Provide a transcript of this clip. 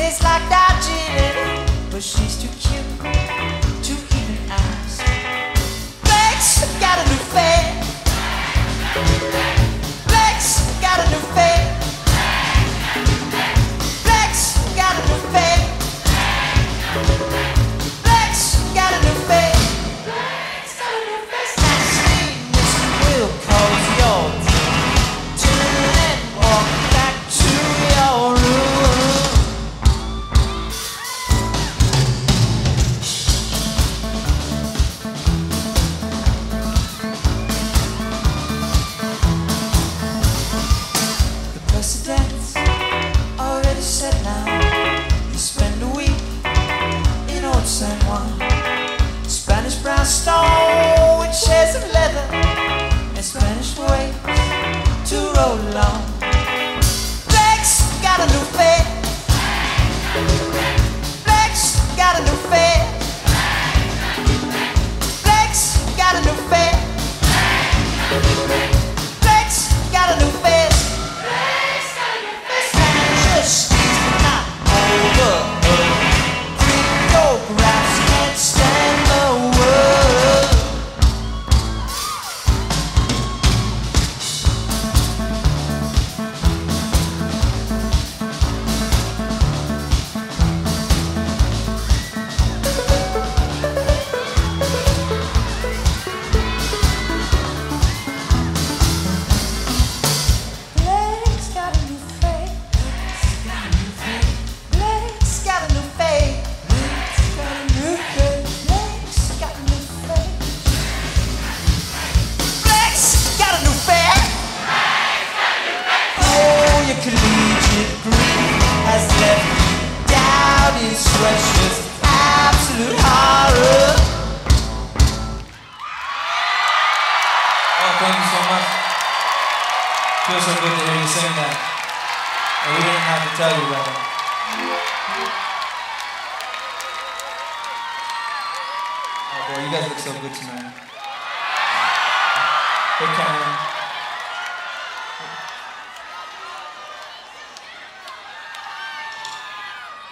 tastes like Darjeeling, but she's too cute to even ask. Blake's got a new fame. Blake's got a new fame. Blake's got a new fame. Blake's got a new fame. Blake's got a new fame. Actually, Mr. Will calls your turn and walk back to your room. The precedent's already set now. You spend a week in Old San Juan, Spanish brownstone with chairs of leather and Spanish ways to roll along. Blake's got a new fate. Blake's got a new fate. Blake's got a new fate. Blake's got a new fate. Blake's got a new fate. Just not over. Photographs can't stand the world. Blake's got a new fate. Blake's got a new fate. Blake's got a new fate. Blake's got a new fate. Oh, your collegiate grief has left doubt in sweatshirts, absolute horror. Oh, thank you so much. Feels so good to hear you sing that. And we didn't have to tell you about it. Oh boy, you guys look so good tonight. Hey, Cameron.